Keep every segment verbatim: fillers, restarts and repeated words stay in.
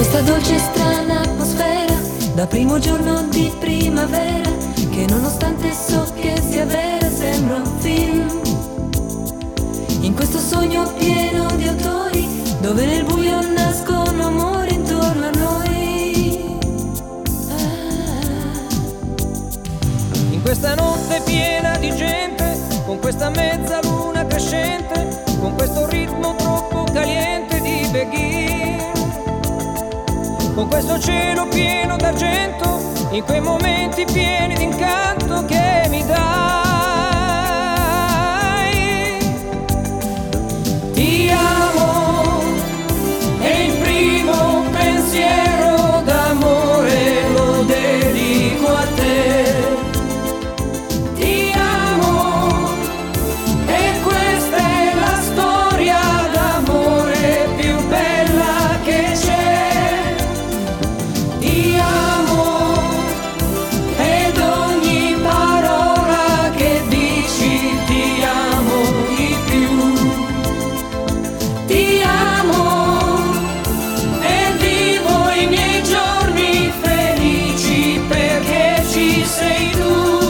questa dolce e strana atmosfera da primo giorno di primavera, che nonostante so che sia vera sembra un film. In questo sogno pieno di autori, dove nel buio nascono amori intorno a noi. Ah. In questa notte piena di gente, con questa mezzaluna crescente, con questo ritmo troppo caliente di Begin, con questo cielo pieno d'argento, in quei momenti pieni d'incanto che mi dai. Ti amo, e il primo pensiero d'amore lo dedico a te. Ti amo, e questa è la storia d'amore più bella che c'è. Ti amo, ed ogni parola che dici ti amo di più. Ti amo, e vivo i miei giorni felici perché ci sei tu.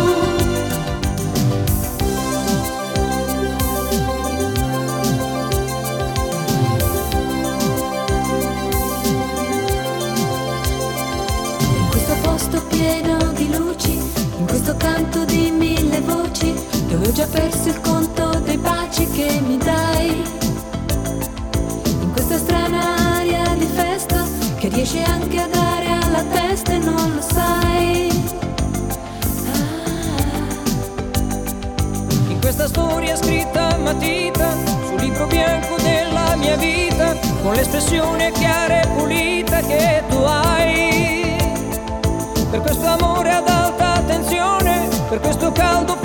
In questo posto pieno di luci, in questo canto di mille voci, dove ho già perso il conto dei baci che mi dai. In questa strana aria di festa, che riesce anche a dare alla testa e non lo sai. Ah. In questa storia scritta a matita, sul libro bianco della mia vita, con l'espressione chiara e pulita che tu hai. Per questo amore ad alta tensione, per questo caldo